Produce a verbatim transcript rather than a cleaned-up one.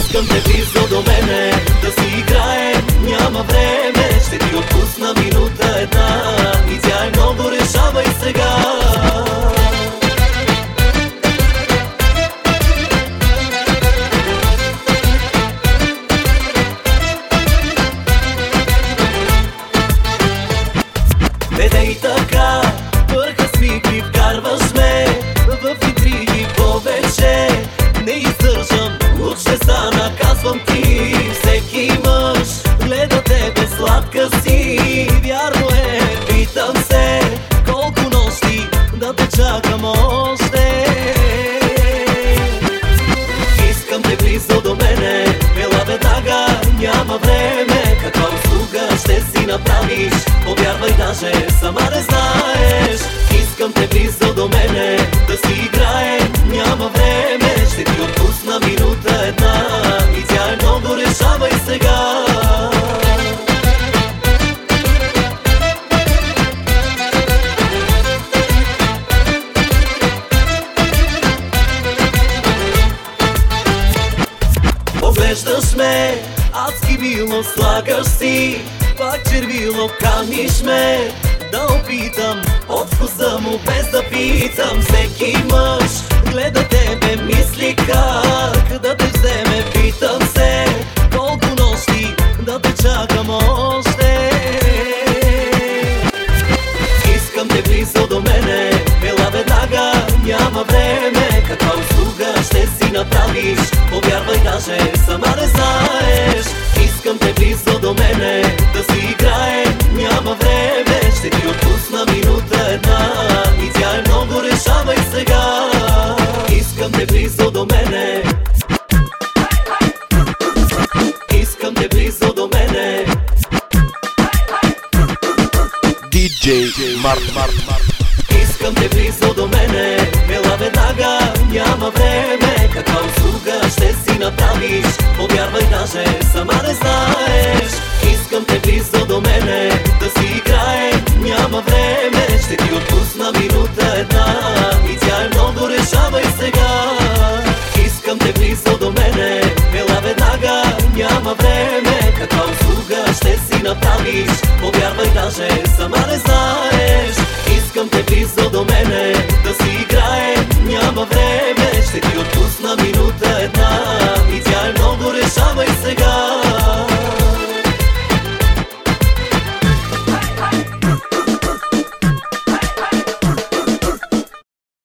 Искам те близо до мене, да си играем, няма време. Ще ти отпусна минута една и тя е много, решавай сега. Не дей така, върха смикри, вкарваш ме в интриги повече. Не издържам, луд ще стана, казвам ти. Всеки мъж гледа тебе, сладка си. Вярно е, питам се, колко нощи да те чакам още. Искам те близо до мене, ела веднага, няма време. Каква услуга ще си направиш, повярвай, даже сама не знаеш. Искам те близо до мене, да си играем, няма време. Ще ти отпусна минута една и тя е много, решавай сега. Поглеждаш ме, адски мило слагаш си, пак червило каниш ме да опитам от вкуса му без да питам. Всеки мъж гледа тебе, мисли как да те вземе. Питам се, колко нощи да те чакам още. Искам те близо до мене, ела веднага, няма време. Каква услуга ще си направиш, повярвай, даже сама не знаеш. Искам те близо до мене, да си играем, няма време. Ще ти отпусна минута една и тя е много, решавай сега. Искам те близо до мене, искам те близо до мене. диджей Март Март Март. Искам те близо до мене, ела веднага, няма време. Каква услуга ще си направиш, повярвай, даже сама не знаеш. Искам те близо до мене, да си играем, няма време. Ще ти отпусна минута една и тя е много, решавай сега. Искам те близо до мене, ела веднага, няма време. Каква услуга ще си направиш, повярвай, даже сама не знаеш. Искам те близо до мене, да си играем, няма време. Ще ти отпусна минута